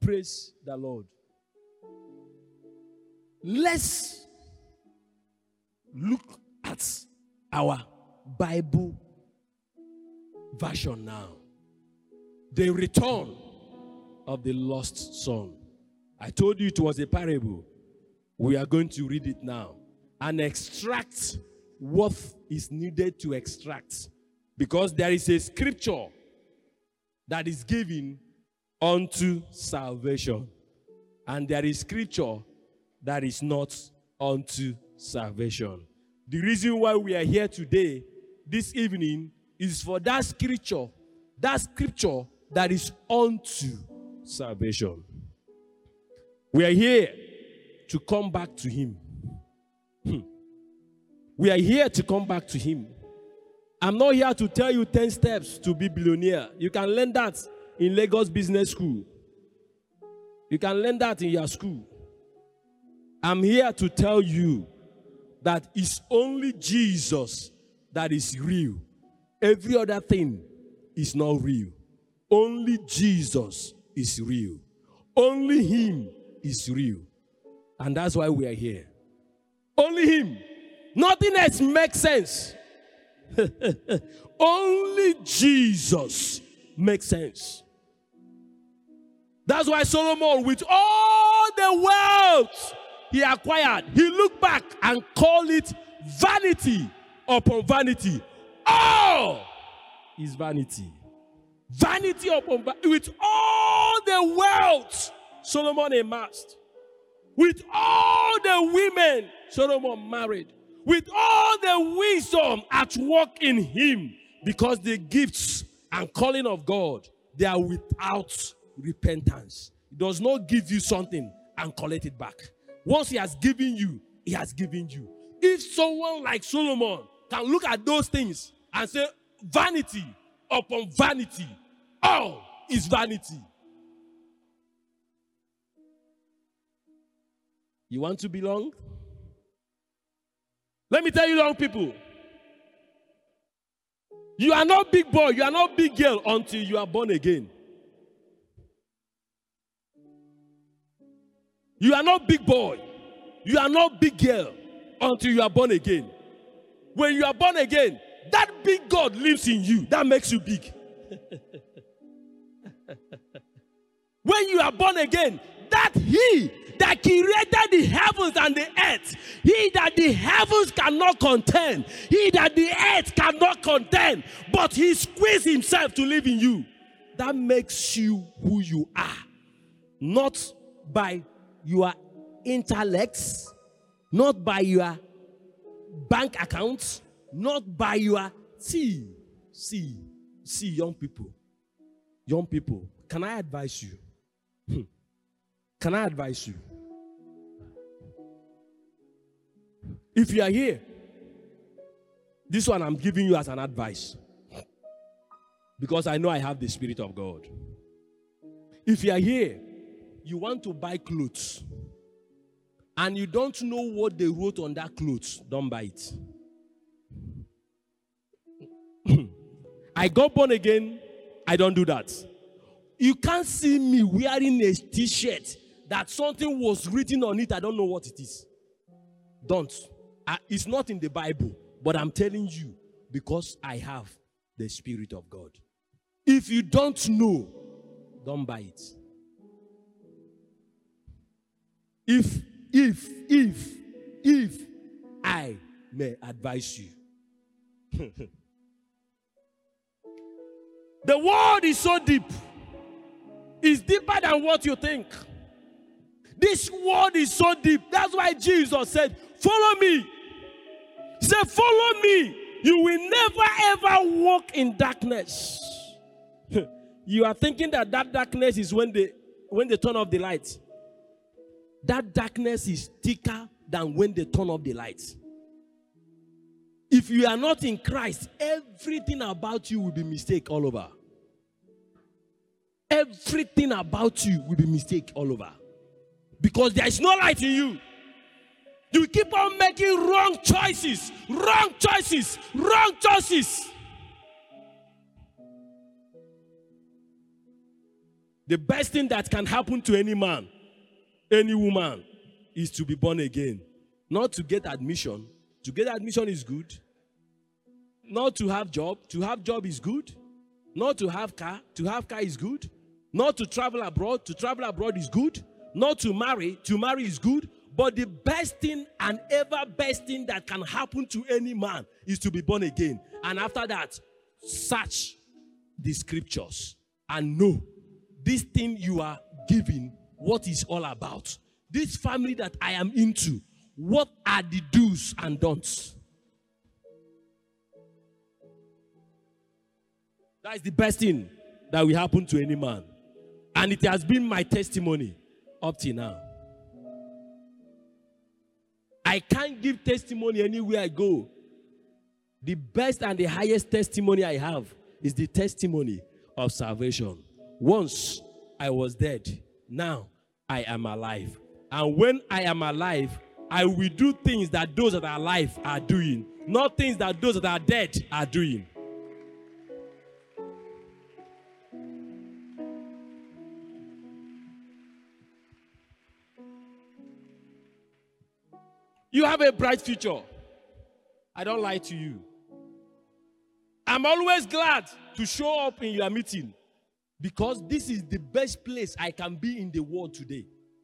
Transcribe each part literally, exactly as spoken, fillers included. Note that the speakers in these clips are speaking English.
Praise the Lord. Let's look at our Bible version now. The return of the lost son. I told you it was a parable. We are going to read it now and extract what is needed to extract. Because there is a scripture that is given unto salvation. And there is scripture that is not unto salvation. The reason why we are here today, this evening, is for that scripture, that scripture that is unto salvation. We are here to come back to him. Hmm. We are here to come back to him. I'm not here to tell you ten steps to be billionaire. You can learn that in Lagos Business School. You can learn that in your school. I'm here to tell you that it's only Jesus that is real. Every other thing is not real. Only Jesus is real. Only him is real. And that's why we are here. Only him. Nothing else makes sense. Only Jesus makes sense. That's why Solomon, with all the wealth he acquired, he looked back and called it vanity upon vanity. All is vanity. Vanity upon vanity. With all the wealth Solomon amassed, with all the women Solomon married, with all the wisdom at work in him, because the gifts and calling of God, they are without repentance. He does not give you something and collect it back. Once he has given you, he has given you. If someone like Solomon can look at those things and say, vanity upon vanity, all is vanity. You want to belong? Let me tell you, young people, you are not big boy, you are not big girl until you are born again. You are not big boy, you are not big girl until you are born again. When you are born again, that big God lives in you. That makes you big. When you are born again, that he that created the heavens and the earth, he that the heavens cannot contain, he that the earth cannot contain, but he squeezed himself to live in you. That makes you who you are. Not by your intellects, not by your bank accounts, not by your... See, see, see, young people. Young people, can I advise you? Hmm. Can I advise you? If you are here, this one I'm giving you as an advice, because I know I have the Spirit of God. If you are here, you want to buy clothes, and you don't know what they wrote on that clothes, don't buy it. I got born again, I don't do that. You can't see me wearing a t-shirt that something was written on it, I don't know what it is. Don't. Uh, it's not in the Bible, but I'm telling you because I have the Spirit of God. If you don't know, don't buy it. If, if, if, if I may advise you. The world is so deep. It's deeper than what you think. This world is so deep. That's why Jesus said, follow me. He said, follow me. You will never ever walk in darkness. You are thinking that that darkness is when they, when they turn off the lights. That darkness is thicker than when they turn off the lights. If you are not in Christ, everything about you will be mistake all over. Everything about you will be mistake all over. Because there is no light in you. You keep on making wrong choices, wrong choices, wrong choices. The best thing that can happen to any man, any woman, is to be born again. Not to get admission. To get admission is good. Not to have job. To have job is good. Not to have car. To have car is good. Not to travel abroad. To travel abroad is good. Not to marry. To marry is good. But the best thing and ever best thing that can happen to any man is to be born again. And after that, search the scriptures and know this thing you are giving, what is all about. This family that I am into, what are the do's and don'ts? That is the best thing that will happen to any man. And it has been my testimony up till now. I can't give testimony anywhere I go. The best and the highest testimony I have is the testimony of salvation. Once I was dead, now I am alive. And when I am alive, I will do things that those that are alive are doing, not things that those that are dead are doing. You have a bright future. I don't lie to you. I'm always glad to show up in your meeting because this is the best place I can be in the world today.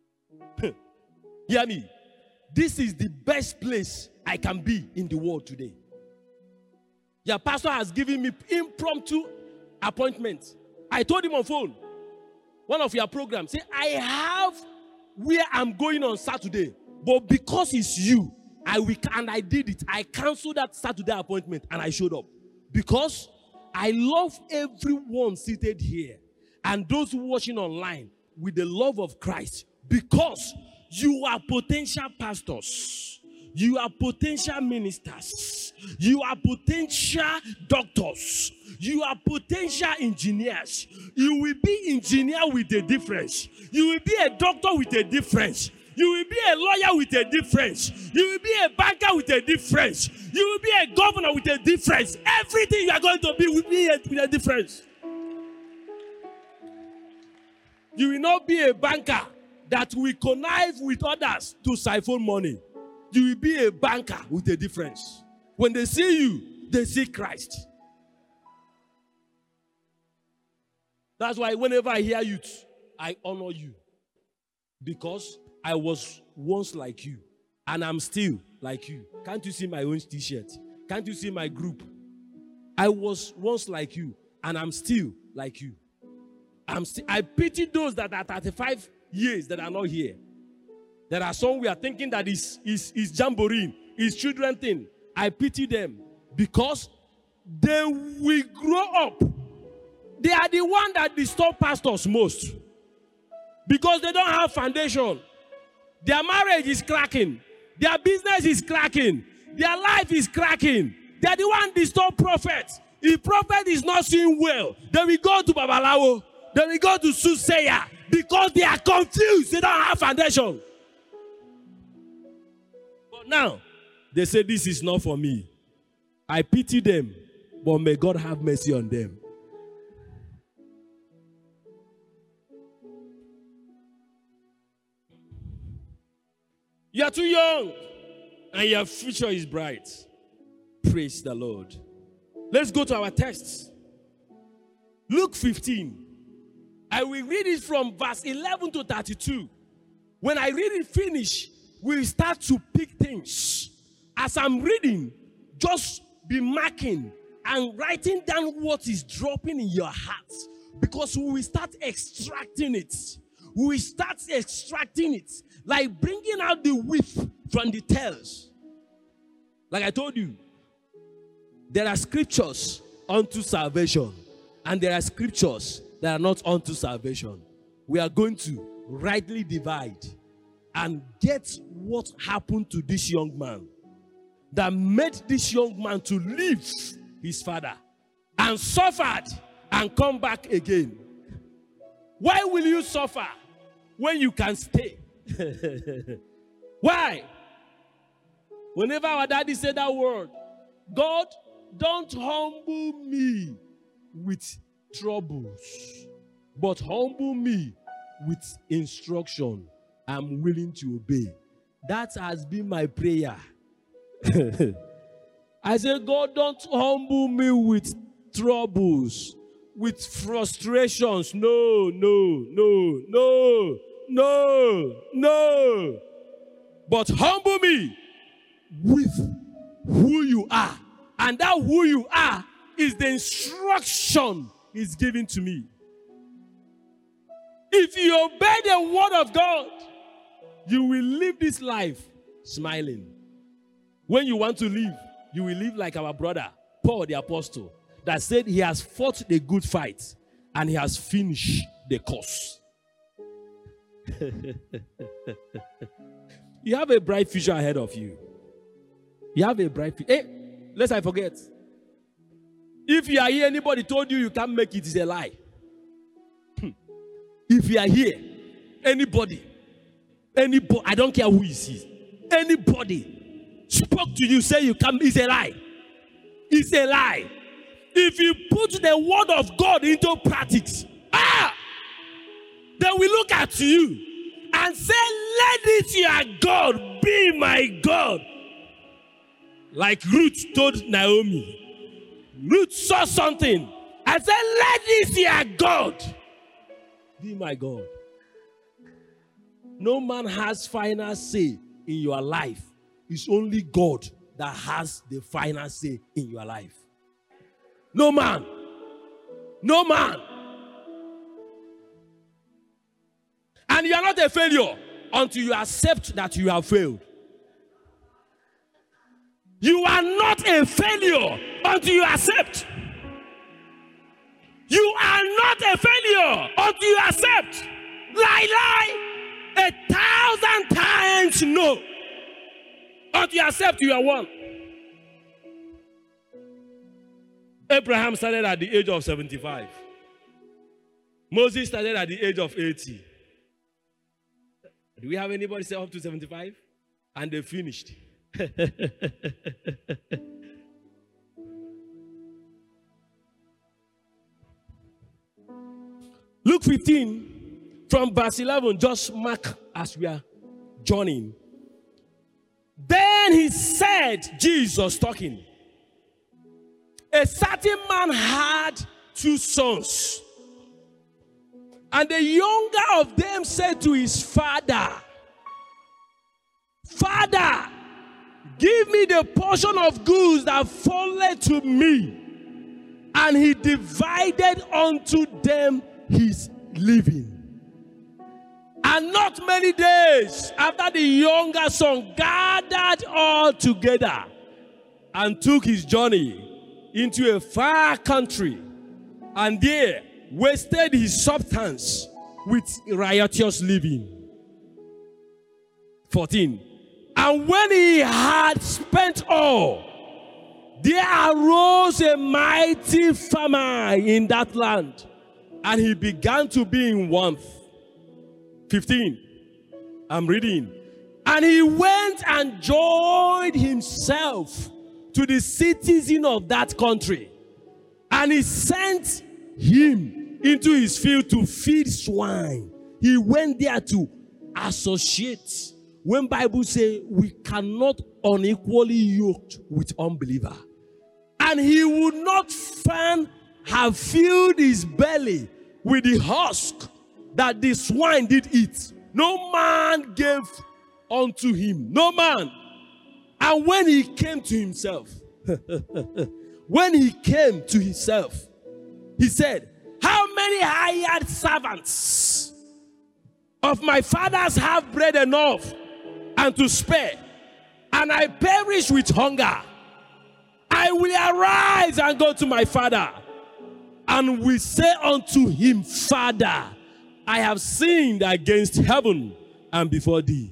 Hear me? This is the best place I can be in the world today. Your pastor has given me impromptu appointments. I told him on phone, one of your programs, say, I have where I'm going on Saturday. But because it's you, I will, and I did it. I canceled that Saturday appointment and I showed up. Because I love everyone seated here and those watching online with the love of Christ. Because you are potential pastors. You are potential ministers. You are potential doctors. You are potential engineers. You will be engineer with a difference. You will be a doctor with a difference. You will be a lawyer with a difference. You will be a banker with a difference. You will be a governor with a difference. Everything you are going to be will be a, with a difference. You will not be a banker that will connive with others to siphon money. You will be a banker with a difference. When they see you, they see Christ. That's why whenever I hear you, I honor you. Because I was once like you, and I'm still like you. Can't you see my own t-shirt? Can't you see my group? I was once like you, and I'm still like you. I'm st- I pity those that are thirty-five years that are not here. There are some we are thinking that is is is jamboree, is children thing. I pity them because they will grow up. They are the one that disturb pastors most because they don't have foundation. Their marriage is cracking. Their business is cracking. Their life is cracking. They are the one disturb prophets. If prophet is not seeing well, they will go to Babalawo. They will go to soothsayer because they are confused. They don't have foundation. But now, they say this is not for me. I pity them, but may God have mercy on them. You are too young, and your future is bright. Praise the Lord. Let's go to our text. Luke fifteen. I will read it from verse eleven to thirty-two. When I read it finish, we'll start to pick things. As I'm reading, just be marking and writing down what is dropping in your heart. Because we will start extracting it. We will start extracting it. Like bringing out the whiff from the tails. Like I told you, there are scriptures unto salvation. And there are scriptures that are not unto salvation. We are going to rightly divide and get what happened to this young man that made this young man to leave his father and suffered and come back again. Why will you suffer when you can stay? Why? Whenever our daddy said that word, God, don't humble me with troubles. but humble me with instruction. I'm willing to obey. That has been my prayer. I say, God, don't humble me with troubles, with frustrations. No, no, no, no, no, no. But humble me with who you are. And that who you are is the instruction He's giving to me. If you obey the word of God, you will live this life smiling. When you want to live, you will live like our brother, Paul the apostle, that said he has fought the good fight and he has finished the course. You have a bright future ahead of you. You have a bright future. Hey, lest I forget. If you are here, anybody told you you can't make it, it's a lie. If you are here, anybody, anybody, I don't care who is he, anybody spoke to you, say you can't, it's a lie. It's a lie. If you put the word of God into practice, ah, they will look at you and say, let this your God be my God. Like Ruth told Naomi. Ruth saw something and said, let this your God be my God. No man has final say in your life. It's only God that has the final say in your life. No man. No man. And you are not a failure until you accept that you have failed. You are not a failure until you accept. You are not a failure until you accept. Lie, lie. A thousand times no. Until you accept you are one. Abraham started at the age of seventy-five. Moses started at the age of eighty. Do we have anybody say up to seventy-five? And they finished. Luke fifteen, from verse eleven, just mark as we are journeying. Then he said, Jesus talking, a certain man had two sons. And the younger of them said to his father, Father, give me the portion of goods that falleth to me. And he divided unto them his living. And not many days after, the younger son gathered all together and took his journey into a far country, and there wasted his substance with riotous living. fourteen. And when he had spent all, there arose a mighty famine in that land, and he began to be in want. fifteen. I'm reading. And he went and joined himself to the citizen of that country, and he sent him into his field to feed swine. He went there to associate. When Bible say we cannot unequally yoked with unbeliever, and he would not fan have filled his belly with the husk that the swine did eat. No man gave unto him. No man. And when he came to himself, when he came to himself, he said, how many hired servants of my fathers have bread enough and to spare, and I perish with hunger? I will arise and go to my father, and will say unto him, Father, I have sinned against heaven and before thee,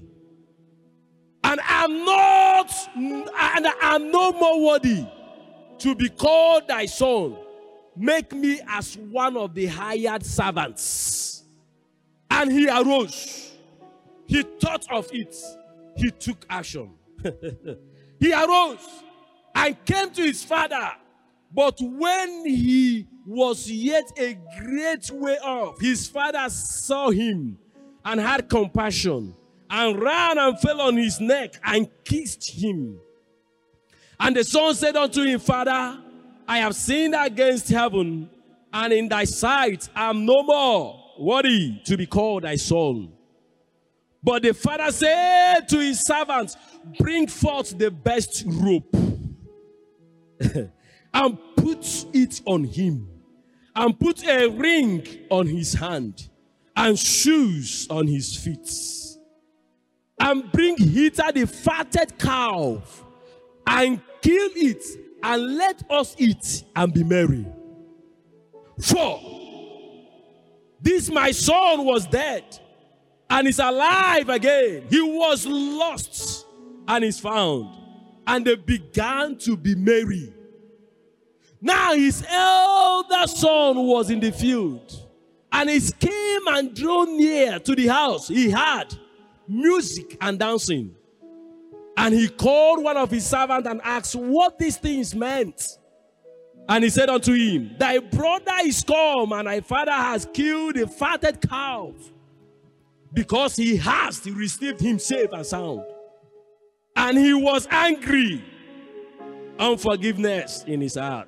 and I'm not, and I'm no more worthy to be called thy son. Make me as one of the hired servants. And he arose. He thought of it. He took action. He arose and came to his father. But when he was yet a great way off, his father saw him and had compassion, and ran and fell on his neck and kissed him. And the son said unto him, Father, I have sinned against heaven, and in thy sight I am no more worthy to be called thy son. But the father said to his servants, bring forth the best robe, and put it on him, and put a ring on his hand, and shoes on his feet. And bring hither the fatted calf, and kill it, and let us eat and be merry. For this my son was dead, and is alive again. He was lost, and is found. And they began to be merry. Now his elder son was in the field, and he came and drew near to the house. He had music and dancing. And he called one of his servants and asked what these things meant. And he said unto him, thy brother is come, and thy father has killed a fatted calf, because he has received him safe and sound. And he was angry, unforgiveness in his heart.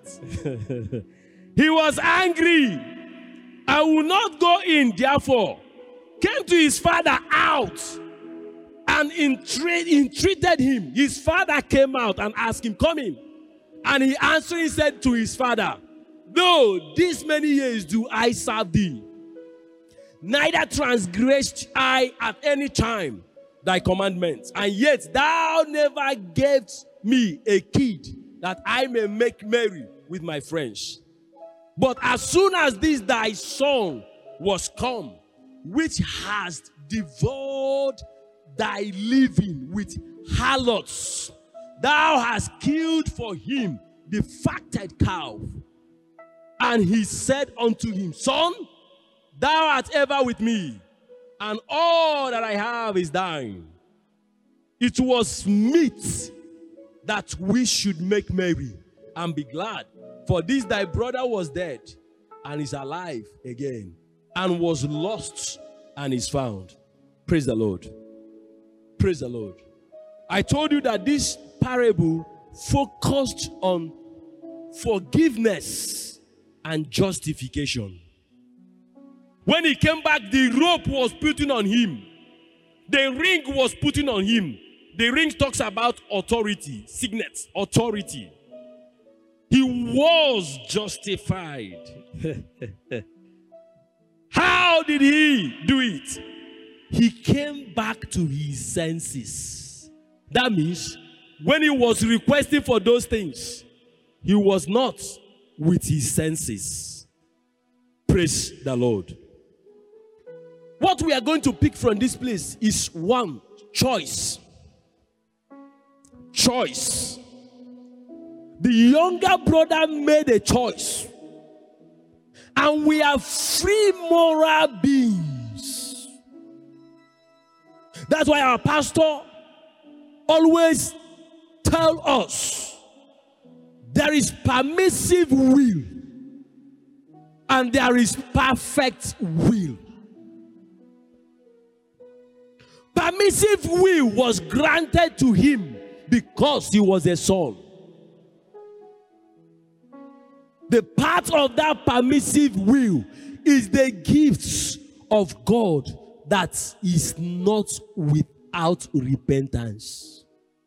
He was angry, I will not go in, therefore came to his father out, and entreat, entreated him. His father came out and asked him, come in. And he answering said to his father, no, these many years do I serve thee, neither transgressed I at any time thy commandments, and yet thou never gavest me a kid that I may make merry with my friends. But as soon as this thy son was come, which hast devoured thy living with harlots, thou hast killed for him the fatted calf. And he said unto him, son, thou art ever with me, and all that I have is thine. It was meet that we should make merry and be glad. For this thy brother was dead, and is alive again, and was lost, and is found. Praise the Lord. Praise the Lord. I told you that this parable focused on forgiveness and justification. When he came back, the rope was put on him. The ring was put on him. The ring talks about authority, signet, authority. He was justified. How did he do it? He came back to his senses. That means when he was requesting for those things, he was not with his senses. Praise the Lord. What we are going to pick from this place is one, choice. Choice. The younger brother made a choice. And we are free moral beings. That's why our pastor always tells us there is permissive will and there is perfect will. Permissive will was granted to him because he was a son. The part of that permissive will is the gifts of God that is not without repentance.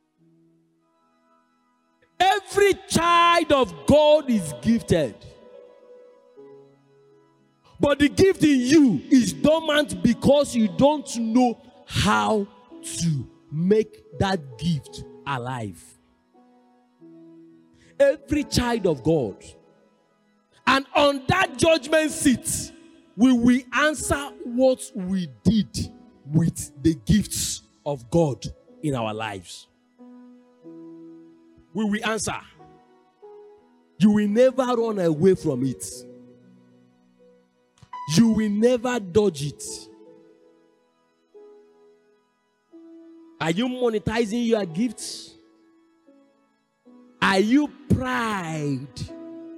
Every child of God is gifted. But the gift in you is dormant because you don't know how to make that gift alive. Every child of God. And on that judgment seat, we will answer what we did with the gifts of God in our lives. We will answer. You will never run away from it. You will never dodge it. Are you monetizing your gifts? Are you pride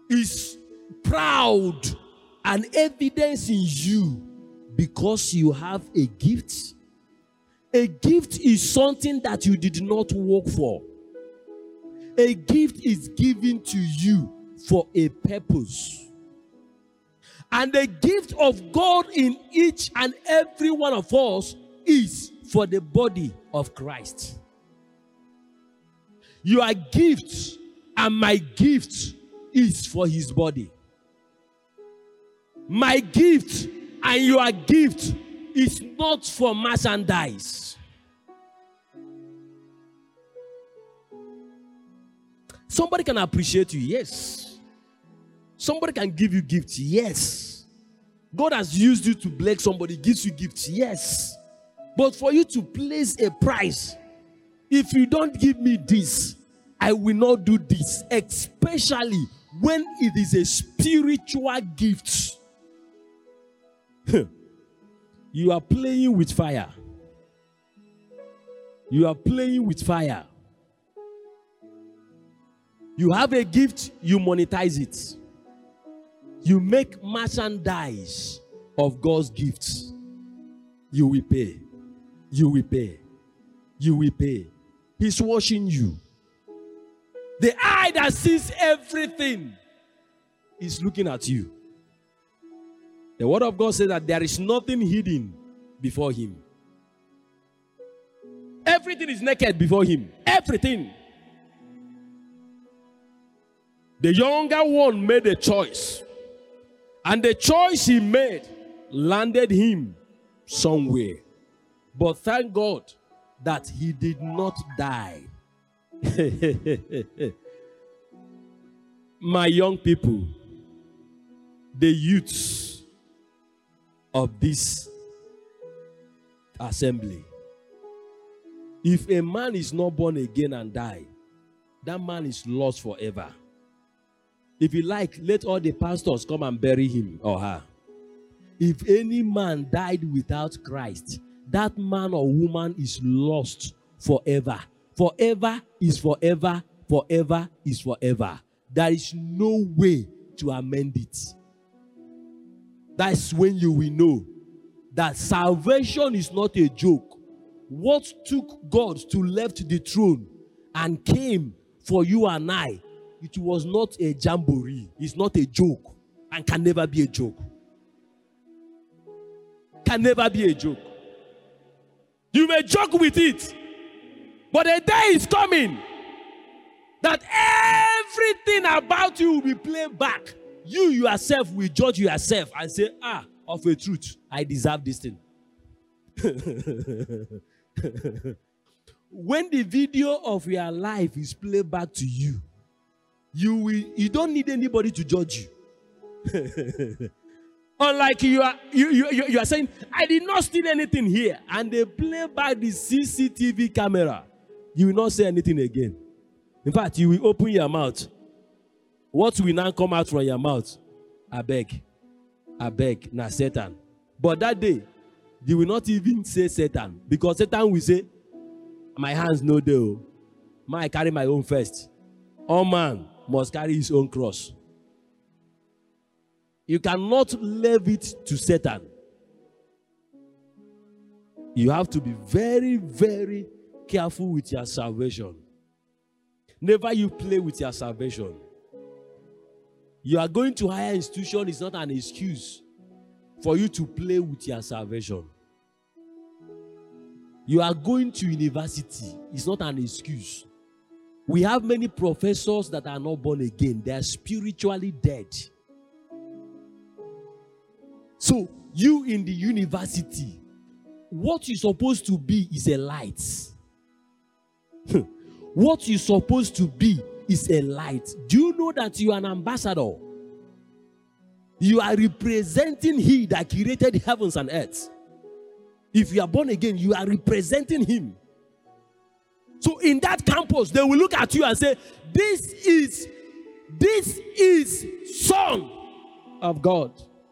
is proud and evidence in you because you have a gift. A gift is something that you did not work for. A gift is given to you for a purpose. And the gift of God in each and every one of us is for the body of Christ. Your gift and my gift is for his body. My gift and your gift is not for merchandise. Somebody can appreciate you, yes. Somebody can give you gifts, yes. God has used you to bless somebody, gives you gifts, yes. But for you to place a price, if you don't give me this, I will not do this, especially when it is a spiritual gift. You are playing with fire. You are playing with fire. You have a gift, you monetize it. You make merchandise of God's gifts. You will pay. You will pay. You will pay. He's watching you. The eye that sees everything is looking at you. The word of God says that there is nothing hidden before him. Everything is naked before him. Everything. The younger one made a choice. And the choice he made landed him somewhere. But thank God that he did not die. My young people, the youths of this assembly, if a man is not born again and die, that man is lost forever. If you like, let all the pastors come and bury him or her. If any man died without Christ, that man or woman is lost forever. Forever is forever, forever is forever. There is no way to amend it. That's when you will know that salvation is not a joke. What took God to left the throne and came for you and I, it was not a jamboree. It's not a joke and can never be a joke. Can never be a joke. You may joke with it, but a day is coming that everything about you will be played back. You yourself will judge yourself and say, ah, of a truth, I deserve this thing. When the video of your life is played back to you, you will, you don't need anybody to judge you. Unlike you are, you, you, you are saying, I did not steal anything here. And they play back the C C T V camera. You will not say anything again. In fact, you will open your mouth. What will now come out from your mouth? I beg. I beg. Now Satan. But that day, you will not even say Satan. Because Satan will say, my hands no deal. I carry my own first. All man must carry his own cross. You cannot leave it to Satan. You have to be very, very careful with your salvation. Never you play with your salvation. You are going to higher institution is not an excuse for you to play with your salvation. You are going to university. It's not an excuse. We have many professors that are not born again. They are spiritually dead. So, you in the university, what you're supposed to be is a light. What you're supposed to be is a light. Do you know that you are an ambassador? You are representing He that created heavens and earth. If you are born again, you are representing Him. So in that campus, they will look at you and say, this is, this is Son of God.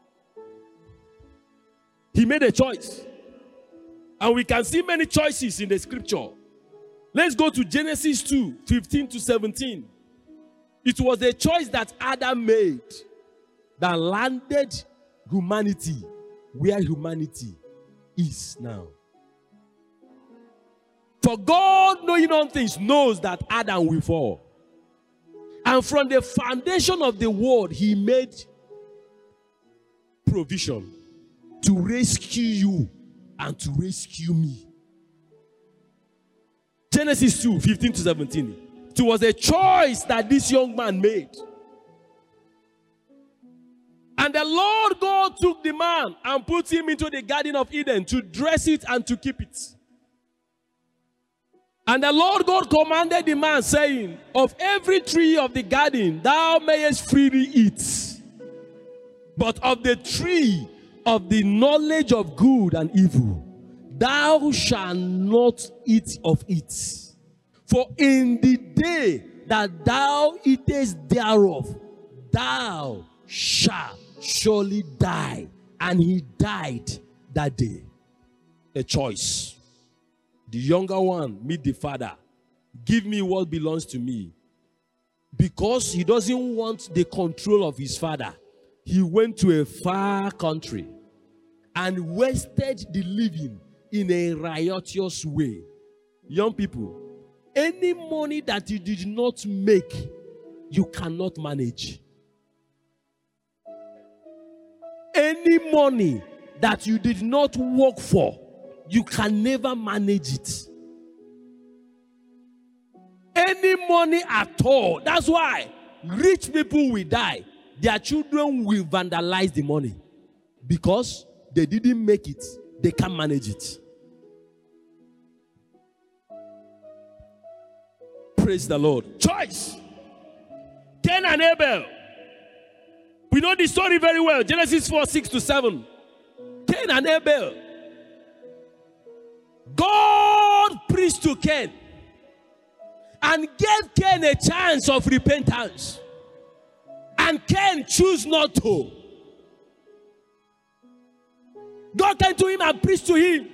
He made a choice. And we can see many choices in the scripture. Let's go to Genesis two, fifteen to seventeen. It was a choice that Adam made that landed humanity where humanity is now. For God, knowing all things, knows that Adam will fall. And from the foundation of the world, he made provision to rescue you and to rescue me. Genesis two, fifteen to seventeen. It was a choice that this young man made. And the Lord God took the man and put him into the Garden of Eden to dress it and to keep it. And the Lord God commanded the man, saying, of every tree of the garden thou mayest freely eat, but of the tree of the knowledge of good and evil thou shalt not eat of it. For in the day that thou eatest thereof, thou shalt surely die. And he died that day. A choice. The younger one meet the father. Give me what belongs to me. Because he doesn't want the control of his father, he went to a far country and wasted the living in a riotous way. Young people, any money that you did not make, you cannot manage. Any money that you did not work for, you can never manage it. Any money at all. That's why rich people will die. Their children will vandalize the money. Because they didn't make it. They can't manage it. Praise the Lord. Choice. Cain and Abel. We know the story very well. Genesis four, six to seven. Cain and Abel. God preached to Cain and gave Cain a chance of repentance. And Cain chose not to. God came to him and preached to him.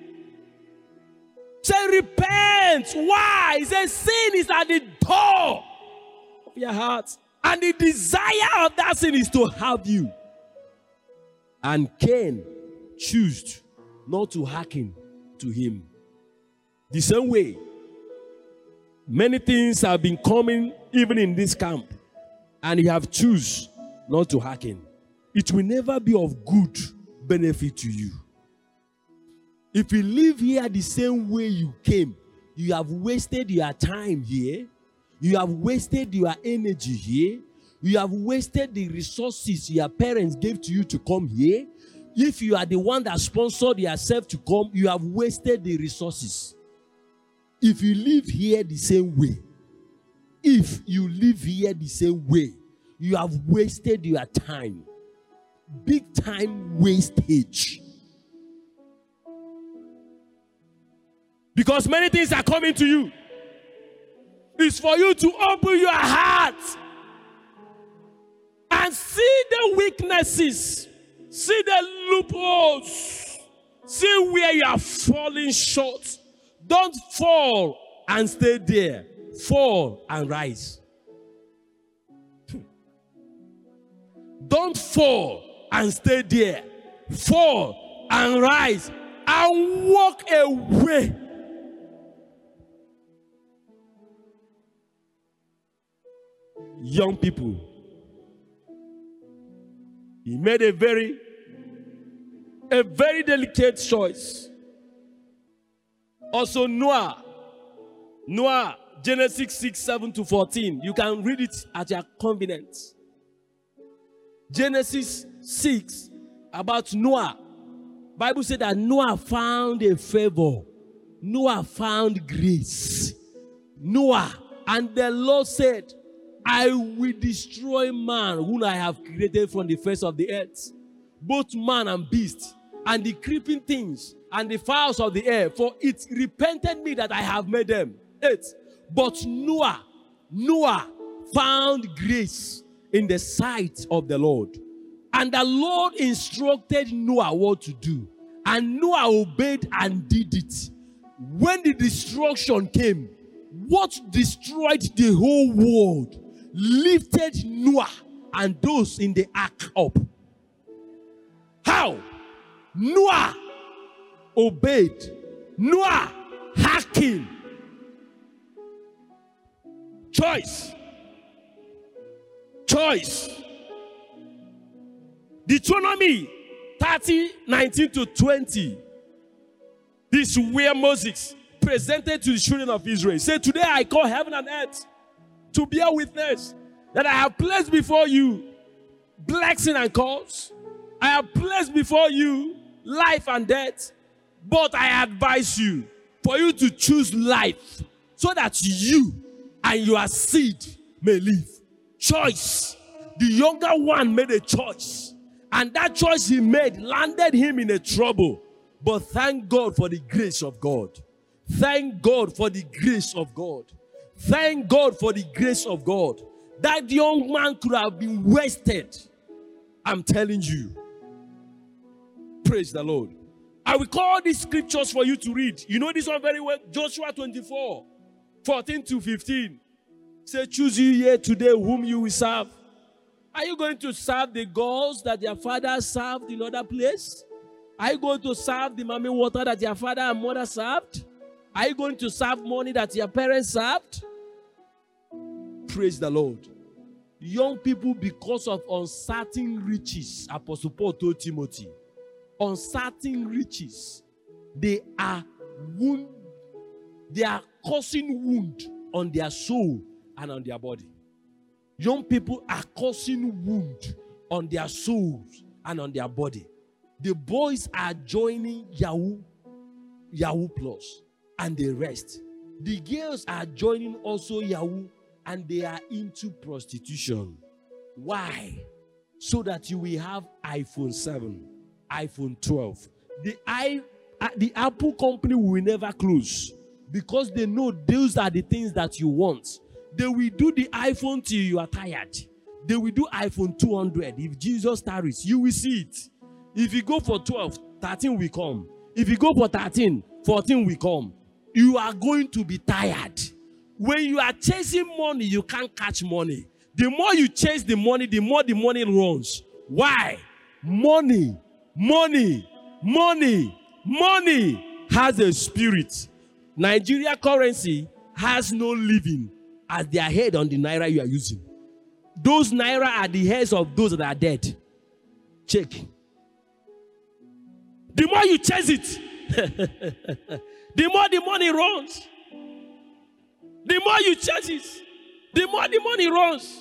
Say, repent. Why? He said, sin is at the door of your heart. And the desire of that sin is to have you. And Cain chose not to hearken to him. The same way, many things have been coming even in this camp. And you have chosen not to hearken. It will never be of good benefit to you. If you live here the same way you came, you have wasted your time here. You have wasted your energy here. You have wasted the resources your parents gave to you to come here. If you are the one that sponsored yourself to come, you have wasted the resources. If you live here the same way, if you live here the same way, you have wasted your time. Big time wastage. Because many things are coming to you. It's for you to open your heart and see the weaknesses, see the loopholes, see where you are falling short. Don't fall and stay there. Fall and rise. Don't fall and stay there. Fall and rise and walk away. Young people, he made a very, a very delicate choice. Also Noah, Noah, Genesis six, seven to fourteen. You can read it at your convenience. Genesis six, about Noah. Bible said that Noah found a favor. Noah found grace. Noah, and the Lord said, I will destroy man whom I have created from the face of the earth, both man and beast, and the creeping things, and the fowls of the air, for it repented me that I have made them. Eight. But Noah, Noah found grace in the sight of the Lord. And the Lord instructed Noah what to do. And Noah obeyed and did it. When the destruction came, what destroyed the whole world? lifted Noah and those in the ark up. How? Noah obeyed. Noah hearkened. Choice. Choice. Deuteronomy thirty, nineteen to twenty. This is where Moses presented to the children of Israel. He said, today I call heaven and earth to bear witness that I have placed before you blessing and curse. I have placed before you life and death. But I advise you for you to choose life so that you and your seed may live. Choice. The younger one made a choice. And that choice he made landed him in a trouble. But thank God for the grace of God. Thank God for the grace of God. Thank God for the grace of God. That young man could have been wasted. I'm telling you. Praise the Lord. I will call these scriptures for you to read. You know this one very well. Joshua twenty-four, fourteen to fifteen. Say, choose you here today whom you will serve. Are you going to serve the gods that your father served in other place? Are you going to serve the mommy water that your father and mother served? Are you going to serve money that your parents served? Praise the Lord. Young people, because of uncertain riches, Apostle Paul told Timothy, uncertain riches, they are wound, they are causing wound on their soul and on their body. Young people are causing wound on their souls and on their body. The boys are joining Yahoo, Yahoo Plus, and the rest. The girls are joining also Yahoo, and they are into prostitution. Why? So that you will have iPhone seven, iPhone twelve. The, I, the Apple company will never close because they know those are the things that you want. They will do the iPhone till you are tired. They will do iPhone two hundred. If Jesus tarries, you will see it. If you go for twelve, thirteen will come. If you go for thirteen, fourteen will come. You are going to be tired. When you are chasing money, you can't catch money. The more you chase the money, the more the money runs. Why? Money, money, money, money has a spirit. Nigeria currency has no living as their head on the naira you are using. Those naira are the heads of those that are dead. Check. The more you chase it, the more the money runs. The more you chase it, the more the money runs.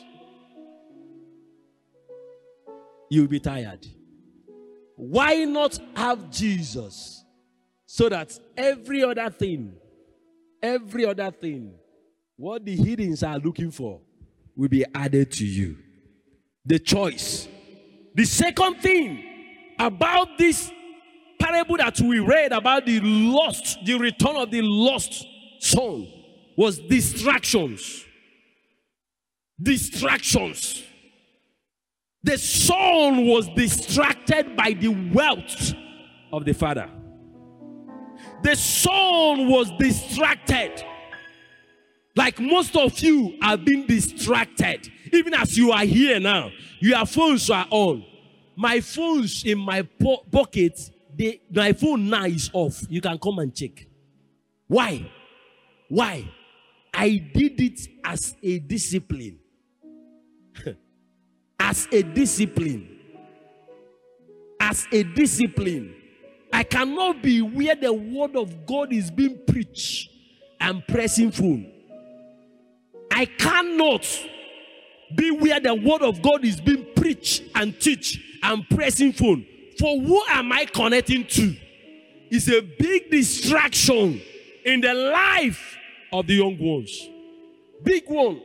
You'll be tired. Why not have Jesus so that every other thing, every other thing, what the heathens are looking for will be added to you? The choice. The second thing about this parable that we read about the lost, the return of the lost son, was distractions. Distractions. The son was distracted by the wealth of the father. The son was distracted. Like most of you have been distracted. Even as you are here now, your phones are on. My phone's in my po- pocket. The, my phone now is off. You can come and check. Why? Why? I did it as a discipline. As a discipline. As a discipline. I cannot be where the word of God is being preached and pressing phone. I cannot be where the word of God is being preached and teach and pressing phone. For who am I connecting to? It's a big distraction in the life of the young ones. Big one.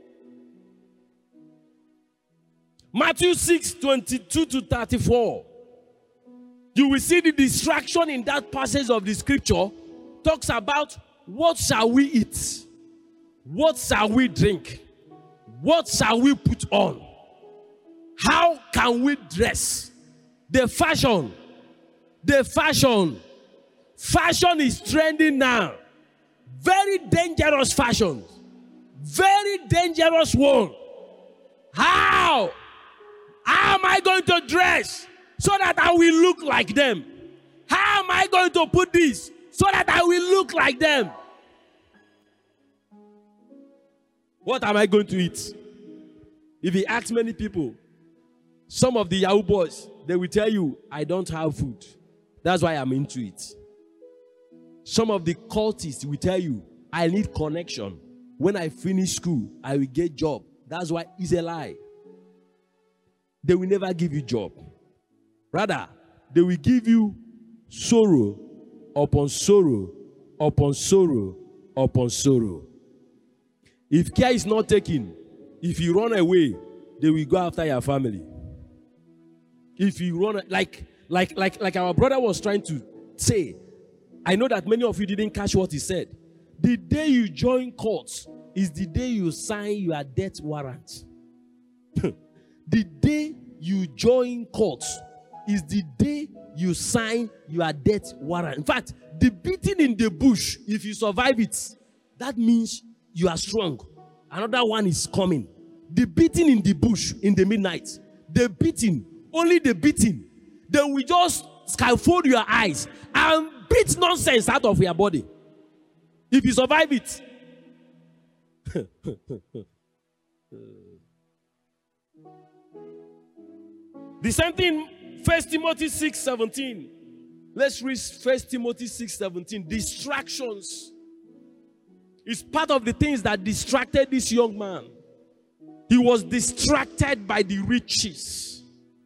Matthew six, twenty-two to thirty-four. You will see the distraction in that passage of the scripture. Talks about what shall we eat? What shall we drink? What shall we put on? How can we dress? The fashion. The fashion. Fashion is trending now. Very dangerous fashion. Very dangerous one. How? How am I going to dress so that I will look like them? How am I going to put this so that I will look like them? What am I going to eat? If you ask many people, some of the Yahoo boys, they will tell you, I don't have food. That's why I'm into it. Some of the cultists will tell you, I need connection. When I finish school, I will get job. That's why it's a lie. They will never give you job. Rather, they will give you sorrow upon sorrow upon sorrow upon sorrow. If care is not taken, if you run away, they will go after your family. If you run, like, like, like, like our brother was trying to say, I know that many of you didn't catch what he said. The day you join courts is the day you sign your death warrant. The day you join courts is the day you sign your death warrant. In fact, the beating in the bush, if you survive it, that means you are strong. Another one is coming. The beating in the bush in the midnight, the beating, only the beating, they will just scaffold your eyes and beat nonsense out of your body. If you survive it. The same thing, First Timothy six seventeen. Let's read First Timothy six seventeen. Distractions is part of the things that distracted this young man. He was distracted by the riches.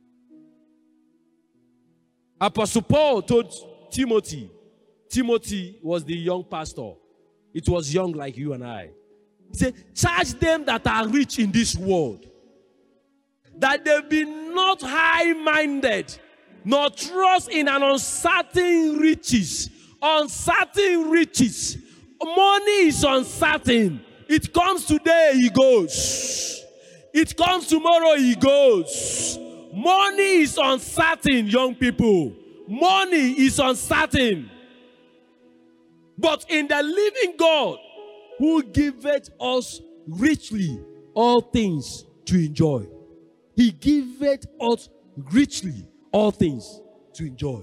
Apostle Paul told Timothy, Timothy was the young pastor. It was young like you and I. He said, charge them that are rich in this world, that they be not high-minded, nor trust in an uncertain riches. Uncertain riches. Money is uncertain. It comes today, it goes. It comes tomorrow, it goes. Money is uncertain, young people. Money is uncertain. But in the living God, who giveth us richly all things to enjoy. He giveth us richly all things to enjoy.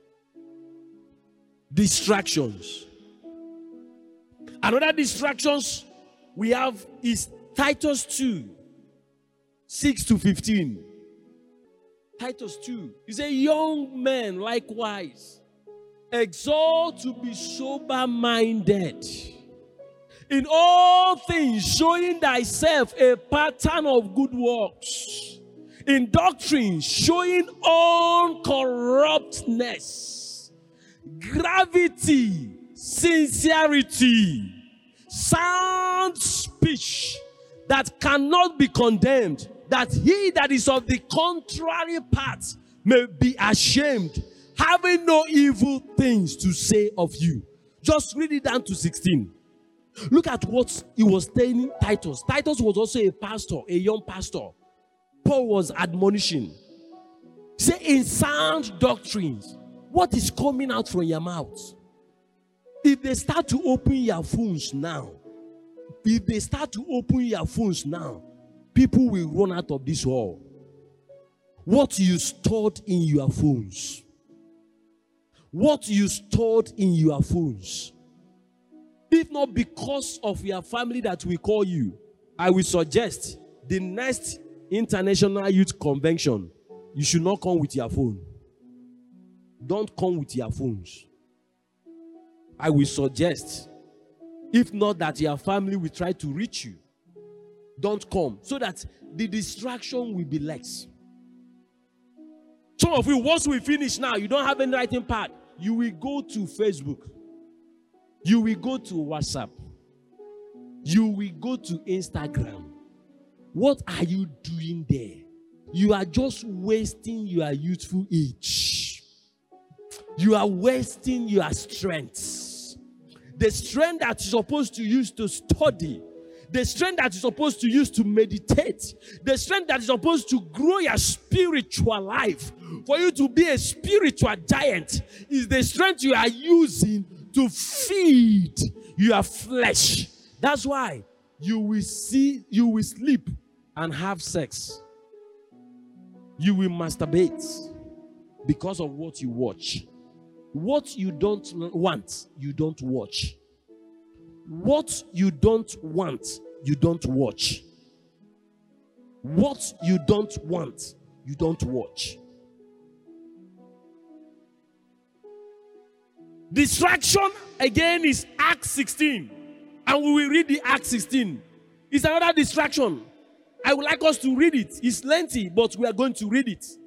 Distractions. Another distractions we have is Titus two, six to fifteen. Titus two. He says, young men likewise, exhort to be sober-minded. In all things, showing thyself a pattern of good works. In doctrine, showing uncorruptness, gravity, sincerity, sound speech that cannot be condemned, that he that is of the contrary part may be ashamed, having no evil things to say of you. Just read it down to sixteen. Look at what he was telling Titus. Titus was also a pastor, a young pastor. Paul was admonishing. Say, in sound doctrines, what is coming out from your mouth? If they start to open your phones now, if they start to open your phones now, people will run out of this hall. What you stored in your phones. What you stored in your phones. If not because of your family that we call you, I will suggest the next International Youth Convention, you should not come with your phone. Don't come with your phones. I will suggest, if not that your family will try to reach you, don't come, so that the distraction will be less. Some of you, once we finish now, you don't have any writing pad, you will go to Facebook. You will go to WhatsApp. You will go to Instagram. What are you doing there? You are just wasting your youthful age. You are wasting your strength. The strength that you're supposed to use to study. The strength that you're supposed to use to meditate. The strength that you're supposed to grow your spiritual life. For you to be a spiritual giant is the strength you are using to feed your flesh. That's why you will see, you will sleep and have sex, you will masturbate because of what you watch. What you don't want, you don't watch. What you don't want, you don't watch. What you don't want, you don't watch. Distraction again is Acts sixteen. And we will read the Acts sixteen. It's another distraction. I would like us to read it. It's lengthy, but we are going to read it.